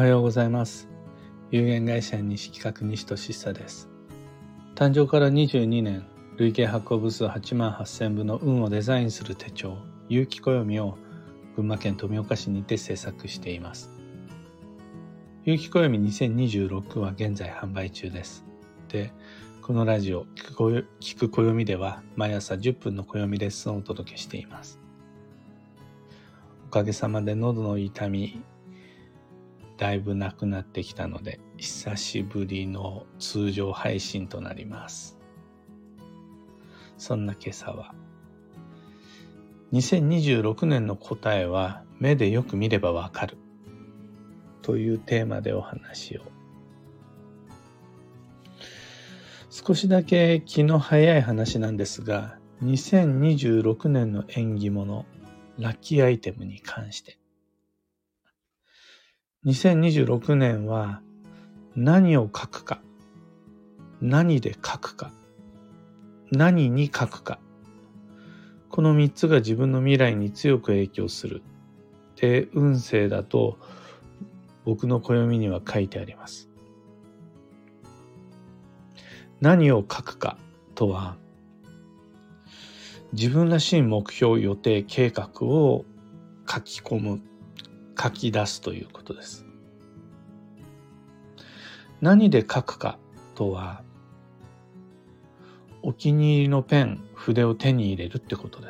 はようございます。有限会社西企画西俊久です。誕生から22年、累計発行部数8万8000部の運をデザインする手帳、有機暦を群馬県富岡市にて制作しています。有機暦2026は現在販売中です。で、このラジオ聞く暦では毎朝10分の暦レッスンをお届けしています。おかげさまで喉の痛みだいぶなくなってきたので、久しぶりの通常配信となります。そんな今朝は2026年の答えは目でよく見ればわかるというテーマでお話を。少しだけ気の早い話なんですが、2026年の縁起物、ラッキーアイテムに関して。2026年は何を書くか、何で書くか、何に書くか、この3つが自分の未来に強く影響するって運勢だと僕の暦には書いてあります。何を書くかとは、自分らしい目標、予定、計画を書き込む、書き出すということです。何で書くかとは、お気に入りのペン、筆を手に入れるってことです。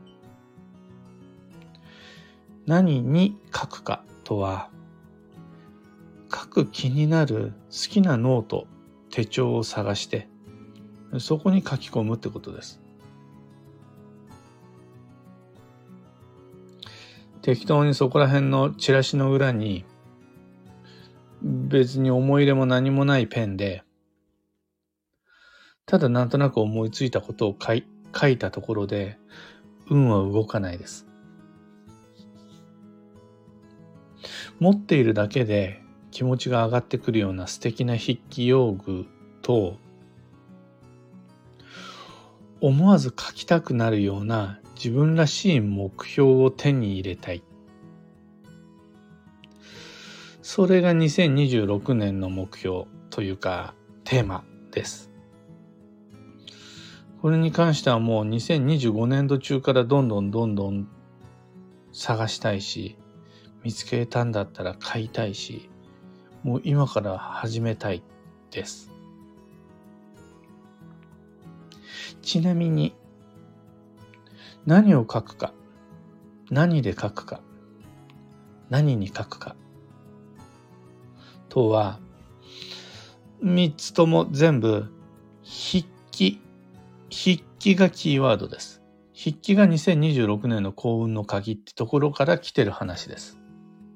何に書くかとは、書く気になる好きなノート、手帳を探して、そこに書き込むってことです。適当にそこら辺のチラシの裏に、別に思い入れも何もないペンで、ただなんとなく思いついたことを書いたところで、運は動かないです。持っているだけで気持ちが上がってくるような素敵な筆記用具と、思わず書きたくなるような自分らしい目標を手に入れたい。それが2026年の目標というかテーマです。これに関してはもう2025年度中からどんどん探したいし、見つけたんだったら買いたいし、もう今から始めたいです。ちなみに、何を書くか、何で書くか、何に書くかとは、3つとも全部筆記がキーワードです。筆記が2026年の幸運の鍵ってところから来てる話です。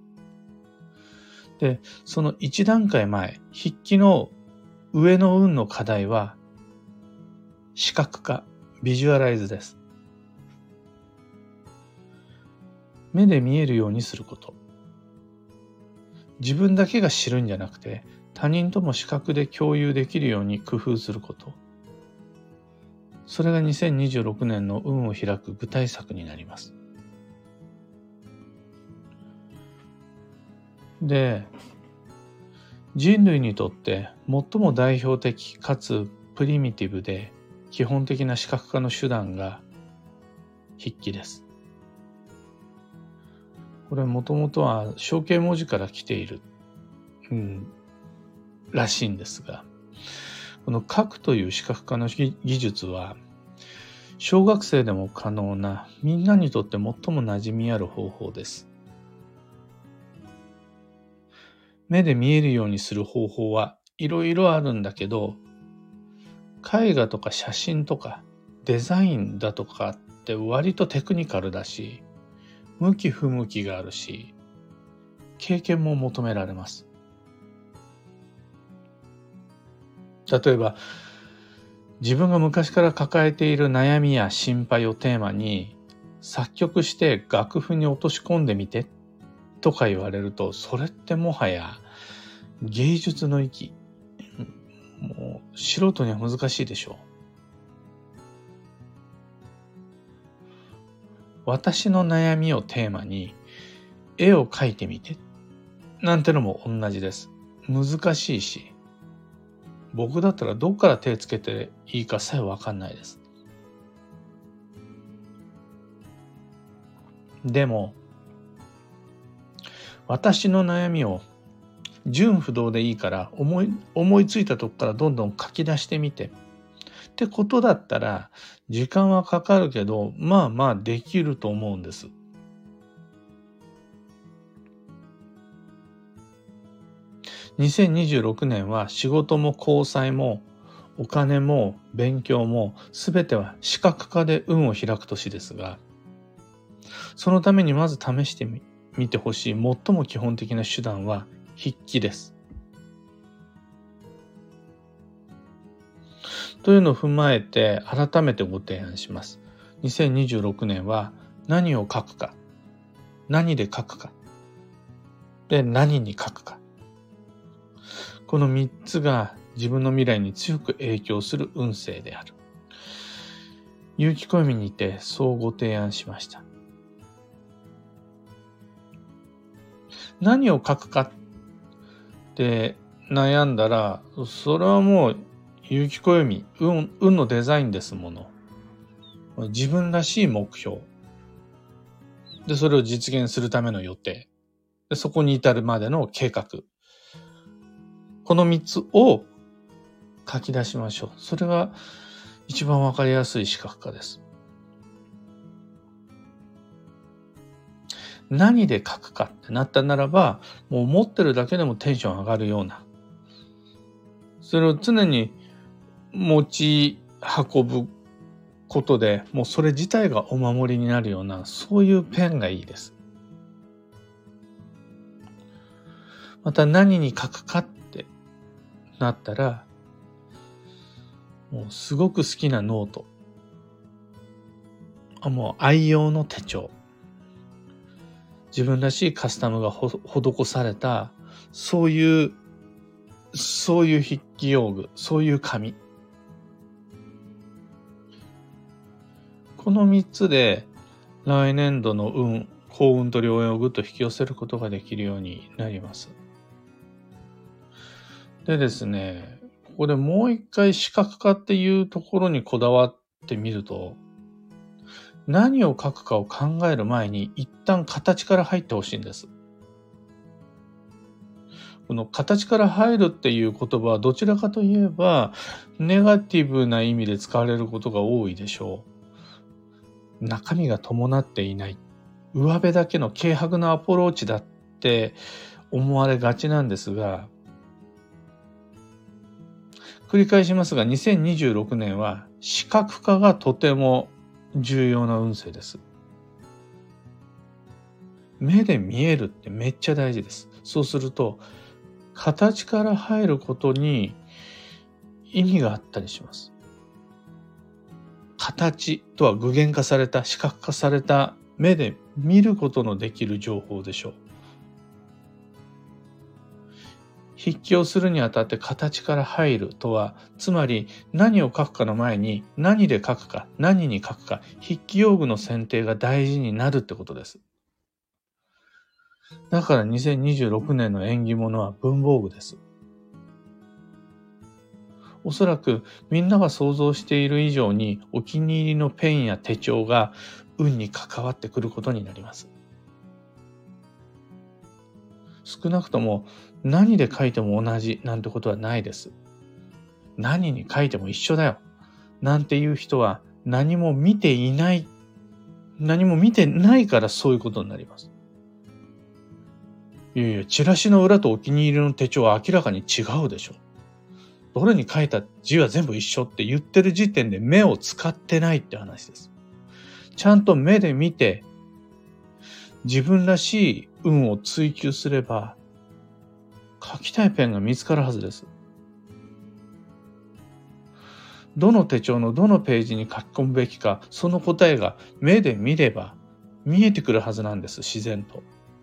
で、その1段階前、筆記の上の運の課題は、視覚化、ビジュアライズです。目で見えるようにすること。自分だけが知るんじゃなくて、他人とも視覚で共有できるように工夫すること。それが2026年の運を開く具体策になります。で、人類にとって最も代表的かつプリミティブで基本的な視覚化の手段が筆記です。これもともとは象形文字から来ている、らしいんですが、この書くという視覚化の技術は小学生でも可能な、みんなにとって最も馴染みある方法です。目で見えるようにする方法はいろいろあるんだけど、絵画とか写真とかデザインだとかって割とテクニカルだし、向き不向きがあるし、経験も求められます。例えば、自分が昔から抱えている悩みや心配をテーマに作曲して楽譜に落とし込んでみてとか言われると、それってもはや芸術の域。もう素人には難しいでしょう。私の悩みをテーマに絵を描いてみてなんてのも同じです。難しいし、僕だったらどっから手つけていいかさえわかんないです。でも、私の悩みを順不動でいいから思いついたとこからどんどん書き出してみてってことだったら、時間はかかるけど、まあまあできると思うんです。2026年は仕事も交際もお金も勉強も全ては視覚化で運を開く年ですが、そのためにまず試してみてほしい最も基本的な手段は筆記です。というのを踏まえて改めてご提案します。2026年は何を書くか、何で書くか、で何に書くか。この3つが自分の未来に強く影響する運勢である。有機暦にてそうご提案しました。何を書くかって悩んだら、それはもう有機暦、運のデザインですもの。自分らしい目標。で、それを実現するための予定。で、そこに至るまでの計画。この3つを書き出しましょう。それが一番わかりやすい視覚化です。何で書くかってなったならば、もう持ってるだけでもテンション上がるような。それを常に持ち運ぶことで、もうそれ自体がお守りになるような、そういうペンがいいです。また何に書くかってなったら、もうすごく好きなノート。もう愛用の手帳。自分らしいカスタムが施された、そういう筆記用具、そういう紙。この3つで来年度の幸運と良縁をぐっと引き寄せることができるようになります。でですね、ここでもう一回視覚化っていうところにこだわってみると、何を書くかを考える前に一旦形から入ってほしいんです。この形から入るっていう言葉はどちらかといえばネガティブな意味で使われることが多いでしょう。中身が伴っていない。上辺だけの軽薄なアプローチだって思われがちなんですが、繰り返しますが2026年は視覚化がとても重要な運勢です。目で見えるってめっちゃ大事です。そうすると形から入ることに意味があったりします。形とは具現化された、視覚化された目で見ることのできる情報でしょう。筆記をするにあたって形から入るとは、つまり何を書くかの前に何で書くか、何に書くか、筆記用具の選定が大事になるってことです。だから2026年の縁起物は文房具です。おそらくみんなが想像している以上にお気に入りのペンや手帳が運に関わってくることになります。少なくとも何で書いても同じなんてことはないです。何に書いても一緒だよなんていう人は何も見てないからそういうことになります。いやいや、チラシの裏とお気に入りの手帳は明らかに違うでしょ。どれに書いた字は全部一緒って言ってる時点で目を使ってないって話です。ちゃんと目で見て自分らしい運を追求すれば書きたいペンが見つかるはずです。どの手帳のどのページに書き込むべきか、その答えが目で見れば見えてくるはずなんです、自然と。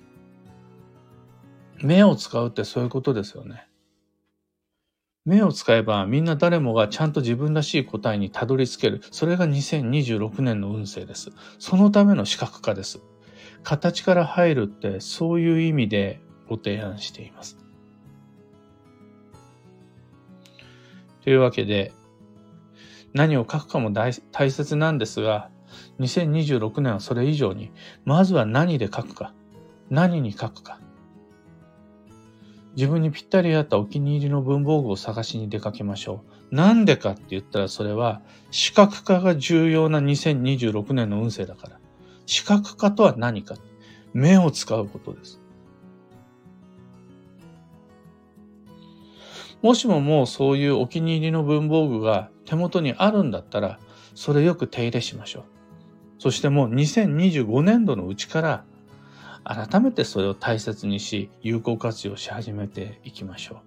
目を使うってそういうことですよね。目を使えばみんな誰もがちゃんと自分らしい答えにたどり着ける。それが2026年の運勢です。そのための視覚化です。形から入るってそういう意味でご提案しています。というわけで、何を書くかも大切なんですが、2026年はそれ以上に、まずは何で書くか、何に書くか、自分にぴったり合ったお気に入りの文房具を探しに出かけましょう。なんでかって言ったら、それは視覚化が重要な2026年の運勢だから。視覚化とは何か。目を使うことです。もしももうそういうお気に入りの文房具が手元にあるんだったら、それよく手入れしましょう。そしてもう2025年度のうちから改めてそれを大切にし、有効活用し始めていきましょう。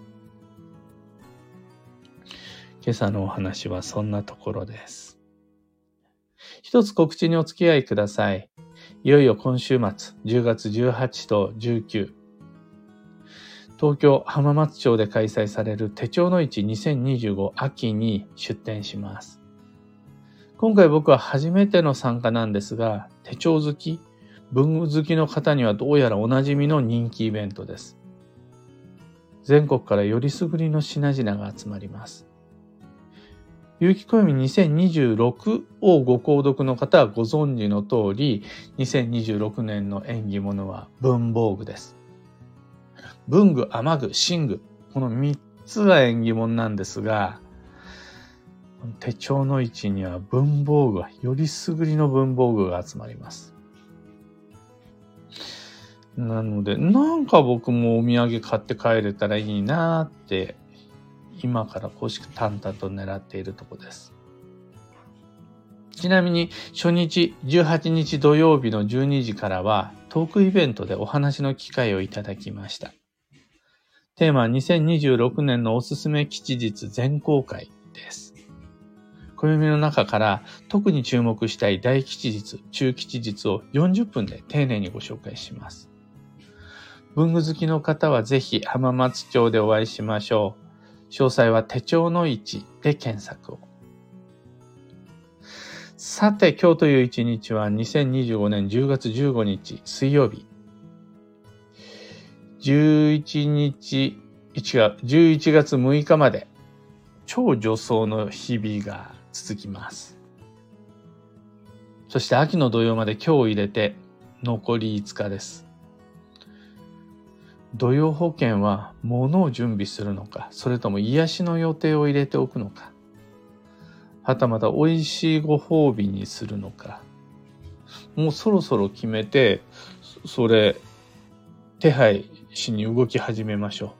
今朝のお話はそんなところです。一つ告知にお付き合いください。いよいよ今週末、10月18と19、東京浜松町で開催される手帳の市2025秋に出展します。今回僕は初めての参加なんですが、手帳好き、文具好きの方にはどうやらおなじみの人気イベントです。全国からよりすぐりの品々が集まります。有機暦2026をご購読の方はご存知の通り、2026年の縁起物は文房具です。文具、雨具、寝具、この3つが縁起物なんですが、手帳の市には文房具はよりすぐりの文房具が集まります。なので、なんか僕もお土産買って帰れたらいいなって、今から虎視眈々と狙っているところです。ちなみに初日18日土曜日の12時からはトークイベントでお話の機会をいただきました。テーマは2026年のおすすめ吉日全公開です。暦の中から特に注目したい大吉日、中吉日を40分で丁寧にご紹介します。文具好きの方はぜひ浜松町でお会いしましょう。詳細は手帳の市で検索を。さて、今日という一日は2025年10月15日水曜日。11月6日まで超助走の日々が続きます。そして秋の土曜まで今日を入れて残り5日です。土曜保険は物を準備するのか、それとも癒しの予定を入れておくのか、はたまた美味しいご褒美にするのか、もうそろそろ決めて、それ手配しに動き始めましょう。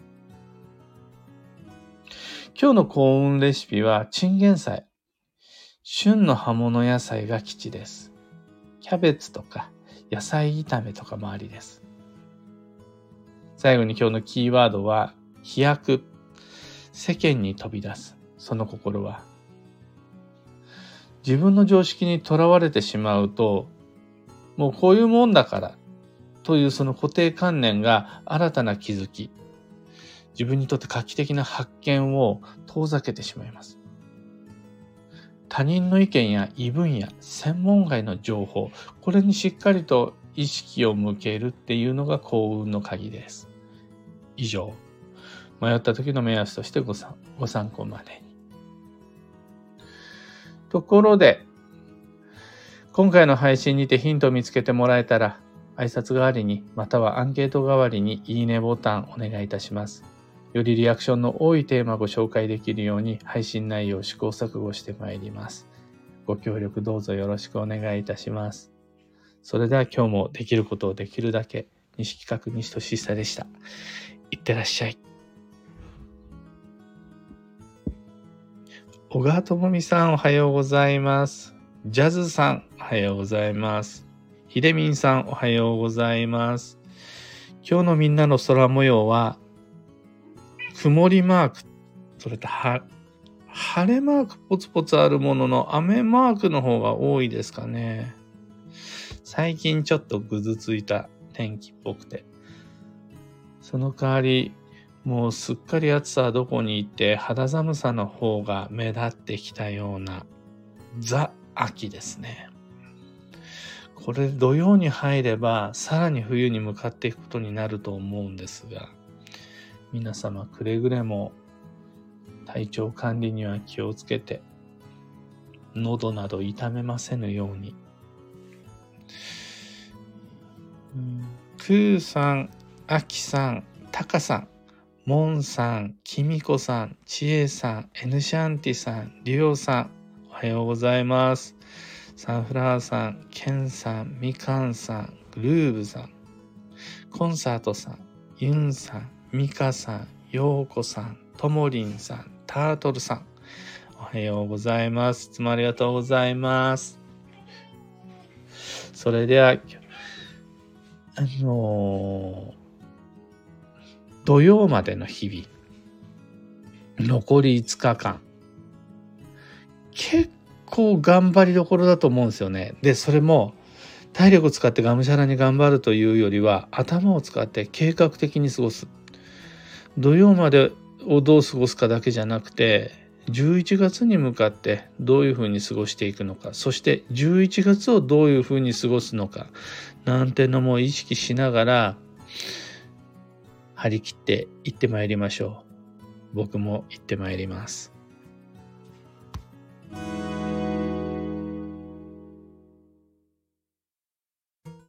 今日の幸運レシピはチンゲン菜。旬の葉物野菜が吉です。キャベツとか野菜炒めとかもありです。最後に今日のキーワードは飛躍。世間に飛び出す。その心は、自分の常識にとらわれてしまうと、もうこういうもんだからというその固定観念が新たな気づき、自分にとって画期的な発見を遠ざけてしまいます。他人の意見や異分野、専門外の情報、これにしっかりと意識を向けるっていうのが幸運の鍵です。以上、迷った時の目安としてご参考までに。ところで、今回の配信にてヒントを見つけてもらえたら、挨拶代わりにまたはアンケート代わりにいいねボタンお願いいたします。よりリアクションの多いテーマをご紹介できるように配信内容を試行錯誤してまいります。ご協力どうぞよろしくお願いいたします。それでは今日もできることをできるだけ、西企画西俊久でした。いってらっしゃい。小川智美さんおはようございます。ジャズさんおはようございます。ひでみんさんおはようございます。今日のみんなの空模様は曇りマーク、それと晴れマークポツポツあるものの雨マークの方が多いですかね。最近ちょっとぐずついた天気っぽくて。その代わり、もうすっかり暑さはどこに行って肌寒さの方が目立ってきたようなザ・秋ですね。 これ土曜に入ればさらに冬に向かっていくことになると思うんですが、皆様くれぐれも体調管理には気をつけて、喉など痛めませぬように。くーさん、あきさん、たかさん、もんさん、きみこさん、ちえさん、エヌシャンティさん、りおさん、おはようございます。サンフラワーさん、ケンさん、みかんさん、グルーブさん、コンサートさん、ユンさん、ミカさん、ヨーコさん、ともりんさん、タートルさん、おはようございます。いつもありがとうございます。それでは、土曜までの日々、残り5日間、結構頑張りどころだと思うんですよね。で、それも体力を使ってがむしゃらに頑張るというよりは、頭を使って計画的に過ごす。土曜までをどう過ごすかだけじゃなくて、11月に向かってどういうふうに過ごしていくのか、そして11月をどういうふうに過ごすのか、なんてのも意識しながら、張り切って行ってまいりましょう。僕も行ってまいります。